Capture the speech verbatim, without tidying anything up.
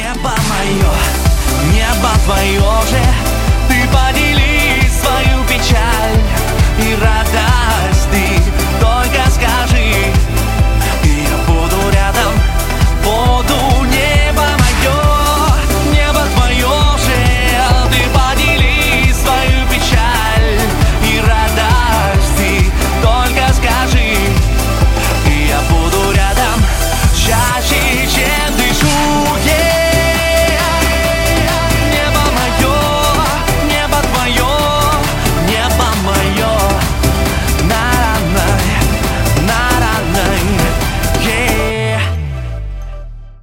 Небо мое, небо твое же, ты подели свою печаль и радость.